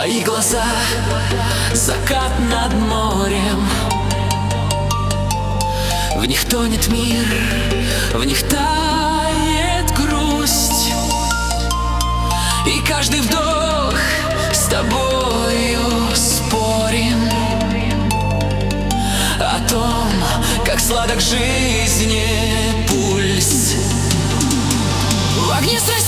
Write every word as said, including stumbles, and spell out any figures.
Твои глаза, закат над морем, в них тонет мир, в них тает грусть. И каждый вдох с тобою спорим о том, как сладок жизни пульс. В огне страсти